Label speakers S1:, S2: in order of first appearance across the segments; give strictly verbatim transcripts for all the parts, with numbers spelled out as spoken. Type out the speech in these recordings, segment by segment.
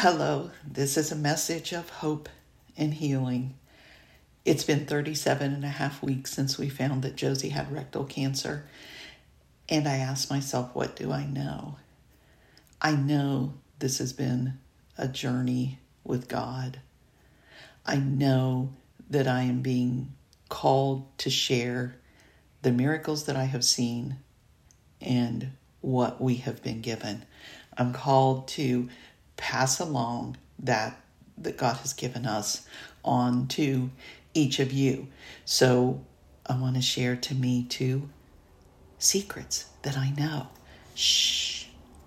S1: Hello, this is a message of hope and healing. It's been thirty-seven and a half weeks since we found that Josie had rectal cancer. And I asked myself, what do I know? I know this has been a journey with God. I know that I am being called to share the miracles that I have seen and what we have been given. I'm called to pass along that that God has given us on to each of you. So I want to share to me two secrets that I know. Shh.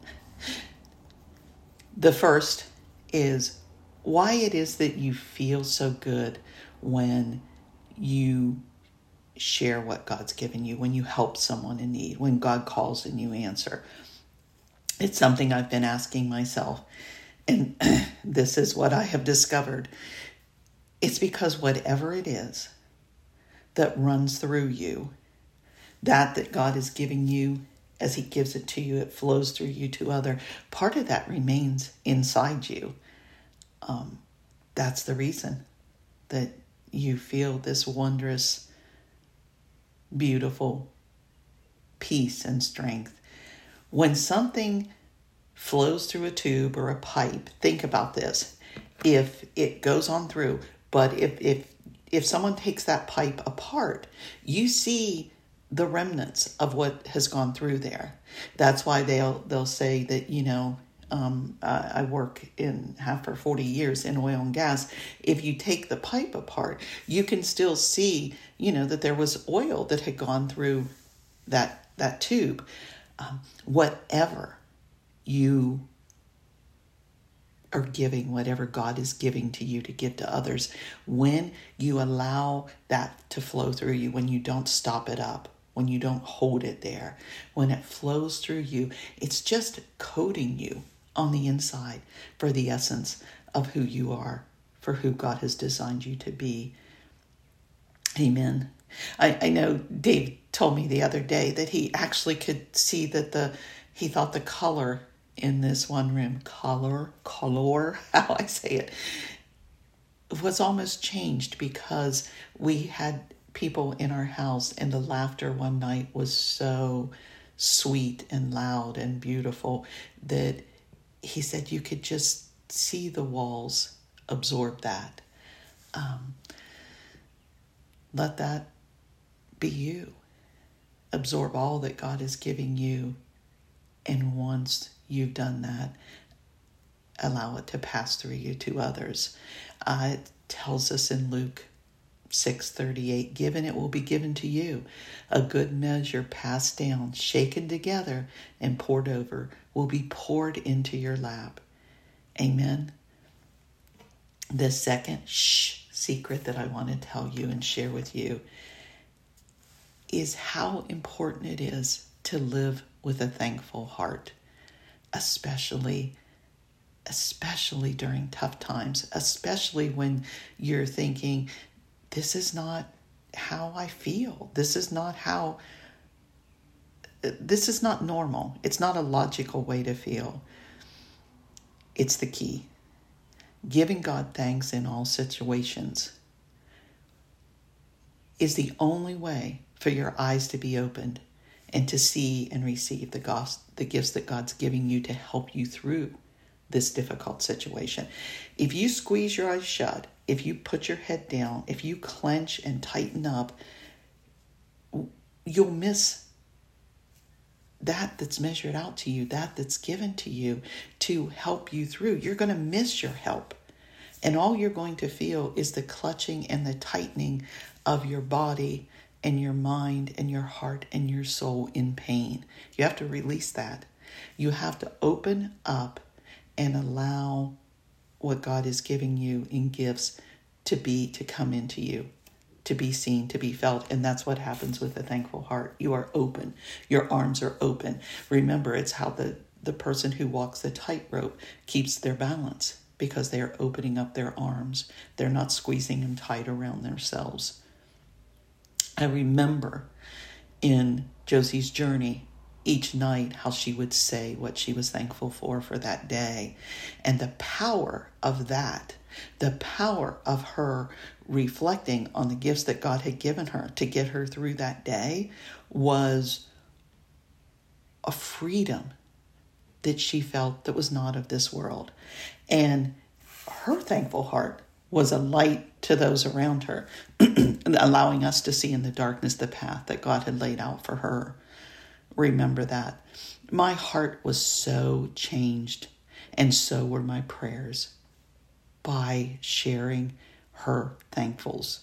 S1: The first is why it is that you feel so good when you share what God's given you, when you help someone in need, when God calls and you answer. It's something I've been asking myself. And this is what I have discovered. It's because whatever it is that runs through you, that that God is giving you, as he gives it to you, it flows through you to other. Part of that remains inside you. Um, that's the reason that you feel this wondrous, beautiful peace and strength. When something flows through a tube or a pipe, think about this. If it goes on through, but if if if someone takes that pipe apart, you see the remnants of what has gone through there. That's why they'll they'll say that, you know, um, uh, I work in have for forty years in oil and gas. If you take the pipe apart, you can still see, you know, that there was oil that had gone through that that tube. Um, whatever you are giving, whatever God is giving to you to give to others, when you allow that to flow through you, when you don't stop it up, when you don't hold it there, when it flows through you, it's just coating you on the inside for the essence of who you are, for who God has designed you to be. Amen. I, I know Dave told me the other day that he actually could see that the, he thought the color in this one room, color, color, how I say it, was almost changed because we had people in our house and the laughter one night was so sweet and loud and beautiful that he said you could just see the walls absorb that. Um, let that be you. Absorb all that God is giving you, and once you've done that, allow it to pass through you to others. Uh, it tells us in Luke six thirty-eight, given it will be given to you. A good measure passed down, shaken together, and poured over will be poured into your lap. Amen. The second shh secret that I want to tell you and share with you is how important it is to live with a thankful heart, especially, especially during tough times, especially when you're thinking, this is not how I feel. This is not how, this is not normal. It's not a logical way to feel. It's the key. Giving God thanks in all situations is the only way for your eyes to be opened and to see and receive the gos- the gifts that God's giving you to help you through this difficult situation. If you squeeze your eyes shut, if you put your head down, if you clench and tighten up, you'll miss that that's measured out to you, that that's given to you to help you through. You're going to miss your help. And all you're going to feel is the clutching and the tightening of your body and your mind and your heart and your soul in pain. You have to release that. You have to open up and allow what God is giving you in gifts to be, to come into you, to be seen, to be felt. And that's what happens with a thankful heart. You are open. Your arms are open. Remember, it's how the, the person who walks the tightrope keeps their balance, because they are opening up their arms. They're not squeezing them tight around themselves. I remember in Josie's journey each night how she would say what she was thankful for for that day. And the power of that, the power of her reflecting on the gifts that God had given her to get her through that day was a freedom that she felt that was not of this world. And her thankful heart was a light to those around her, allowing us to see in the darkness the path that God had laid out for her. Remember that. My heart was so changed, and so were my prayers, by sharing her thankfuls.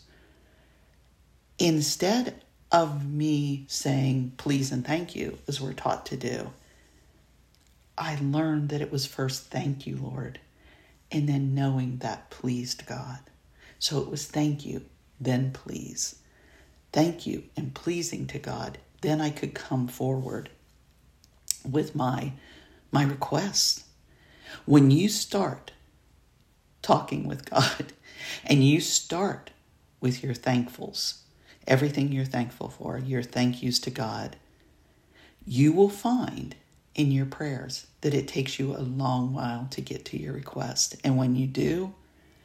S1: Instead of me saying please and thank you, as we're taught to do, I learned that it was first thank you, Lord, and then knowing that pleased God. So it was thank you, then please. Thank you and pleasing to God. Then I could come forward with my, my requests. When you start talking with God and you start with your thankfuls, everything you're thankful for, your thank yous to God, you will find in your prayers that it takes you a long while to get to your request. And when you do,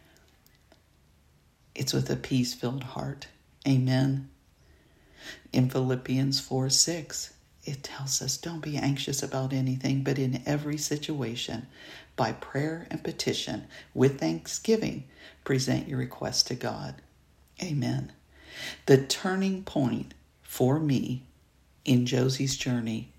S1: it's with a peace-filled heart. Amen. In Philippians four six, it tells us, don't be anxious about anything, but in every situation, by prayer and petition, with thanksgiving, present your requests to God. Amen. The turning point for me in Josie's journey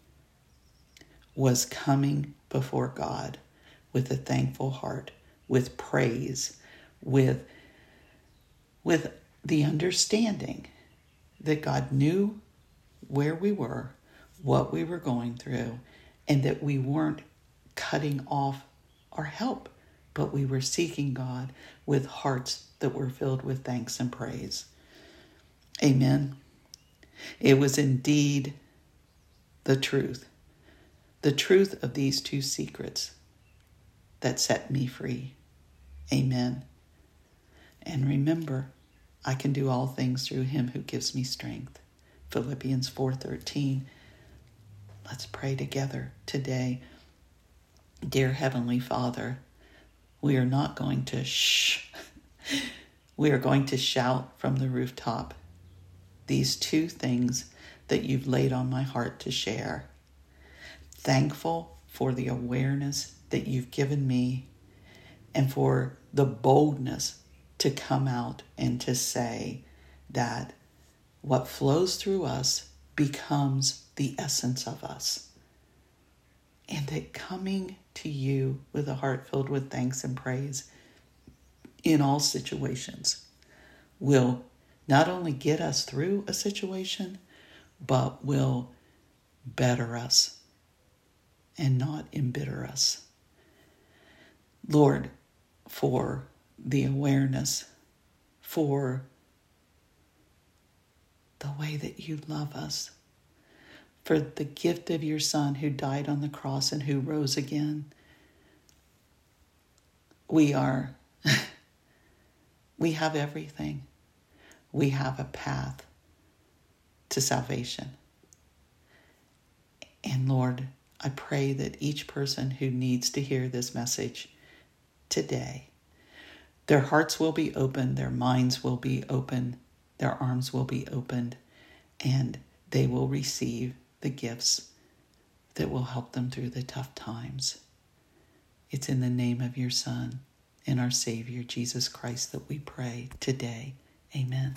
S1: was coming before God with a thankful heart, with praise, with, with the understanding that God knew where we were, what we were going through, and that we weren't cutting off our help, but we were seeking God with hearts that were filled with thanks and praise. Amen. It was indeed the truth, the truth of these two secrets that set me free. Amen. And remember, I can do all things through him who gives me strength. Philippians four thirteen. Let's pray together today. Dear Heavenly Father, we are not going to shh. We are going to shout from the rooftop these two things that you've laid on my heart to share. Thankful for the awareness that you've given me and for the boldness to come out and to say that what flows through us becomes the essence of us. And that coming to you with a heart filled with thanks and praise in all situations will not only get us through a situation, but will better us and not embitter us. Lord, for the awareness, for the way that you love us, for the gift of your Son who died on the cross and who rose again. We are, we have everything. We have a path to salvation. And Lord, I pray that each person who needs to hear this message today, their hearts will be open, their minds will be open, their arms will be opened, and they will receive the gifts that will help them through the tough times. It's in the name of your Son and our Savior, Jesus Christ, that we pray today. Amen.